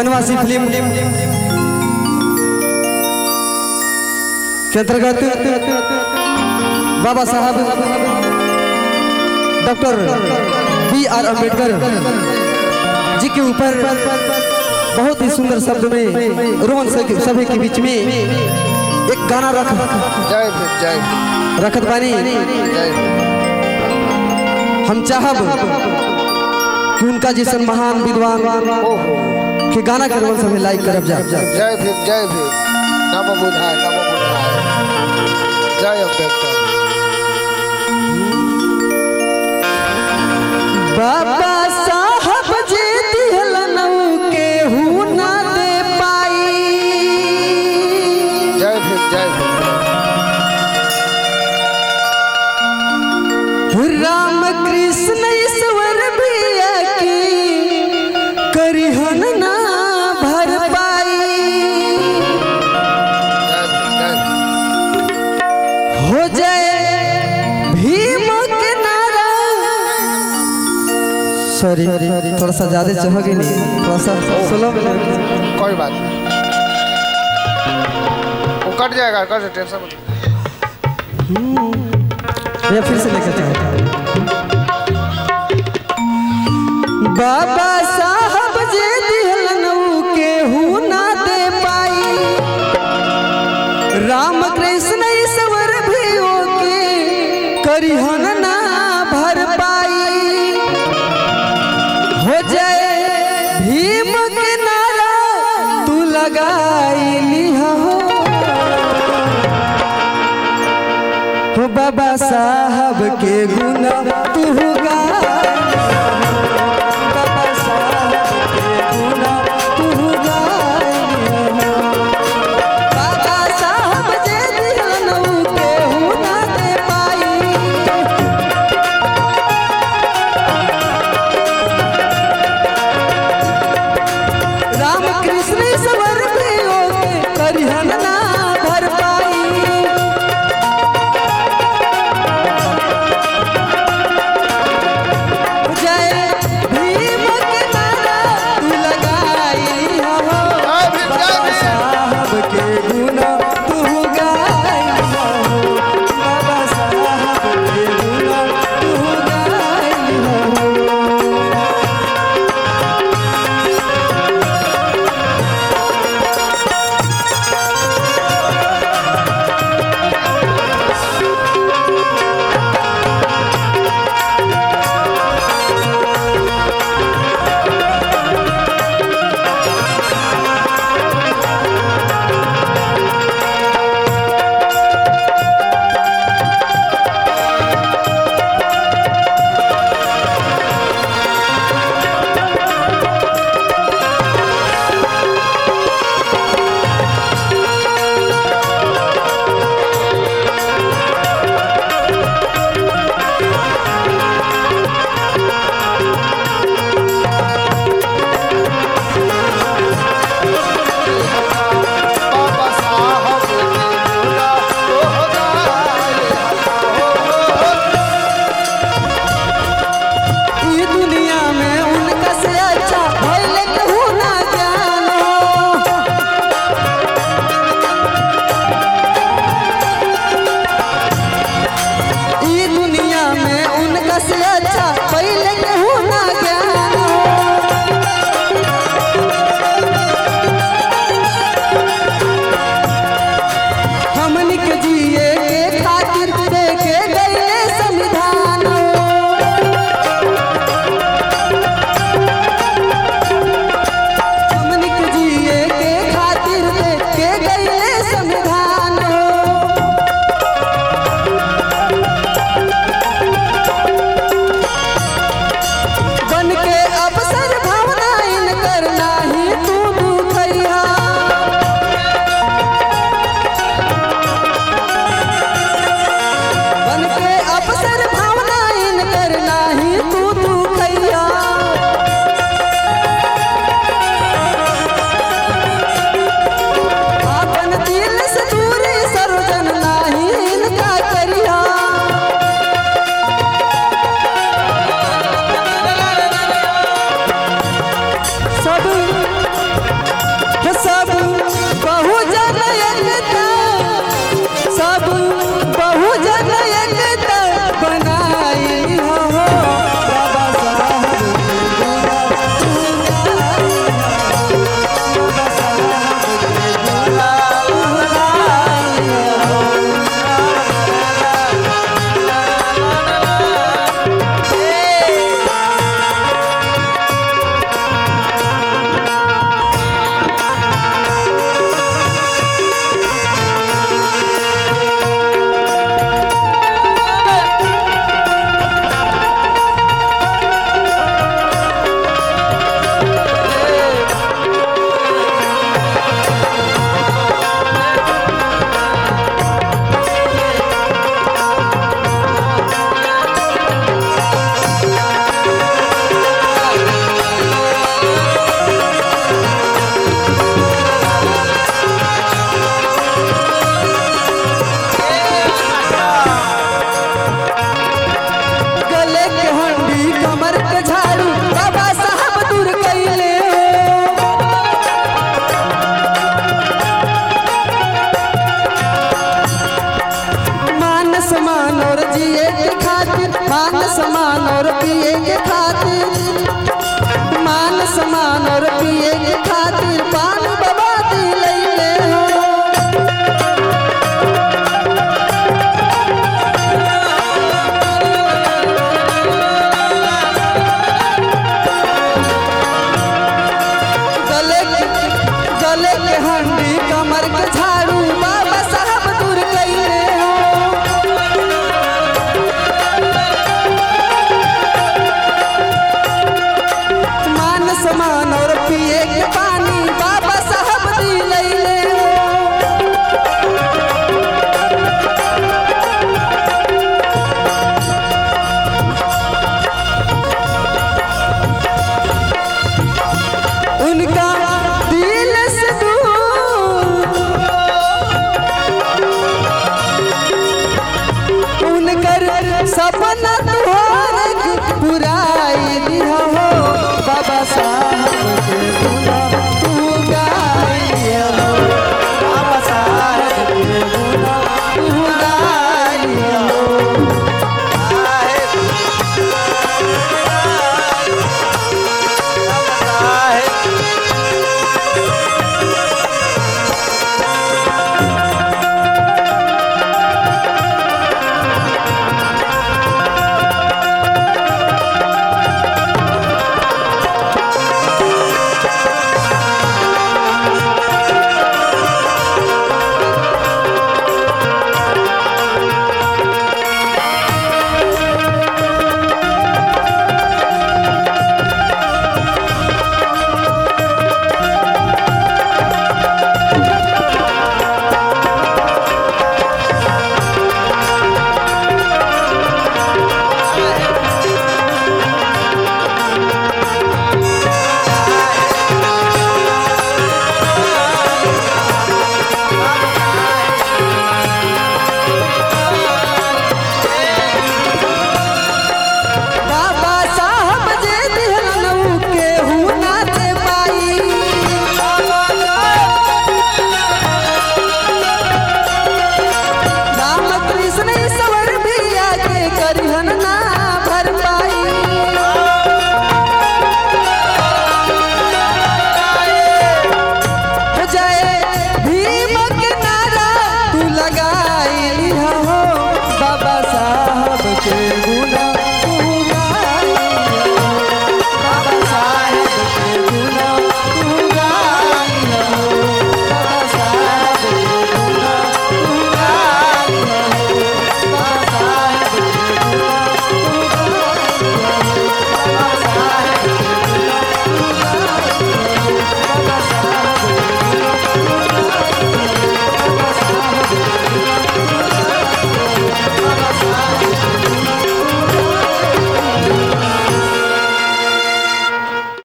बनवासी film के अंतर्गत बाबा साहब डॉक्टर B.R. अम्बेडकर जी के ऊपर बहुत ही सुंदर शब्द में रोहन सभी के बीच में एक गाना रखत बानी। हम चाहब कि उनका जैसा महान विद्वान के गाना के रोल सभी लाइक करब जा। जय भीम नमो बुधाय जय अम्बेडकर। बाबा साहब जी दिहलनऊ के हूँ ना दे पाई। जय भीम राम कृष्ण ईश्वर भी की करिहन ना भर पाई। हो जाए भीम के नारा। सॉरी थोड़ा सा ज्यादा चहोगे नहीं, थोड़ा सा स्लो। कोई बात वो कट जाएगा, कर टेंशन मत। या फिर से लेकर चाहता हूँ। बाबा साहब जी दिहलनऊ के हूँ ना दे पाई। राम कृष्ण ईश्वर भी के करिहन ना भर पाई। हो जाए भीम के नारा तू लगाई लिहा हो। बाबा साहब के गुना तू गा। बाबा साहब के गुना तू गा। बाबा साहब जे दिहलनऊ के हूँ ना दे पाई। राम कृष्ण ईश्वर भी के करिहन ना भर पाई। सब सामान और पिए के खातिर पानी बाबा दिलैले हो। गले के हंडी कमर के झाड़ू बाबा साहब दूर कैले हो। मान समान और पिए के पानी बाबा साहब दिलैले हो। उनका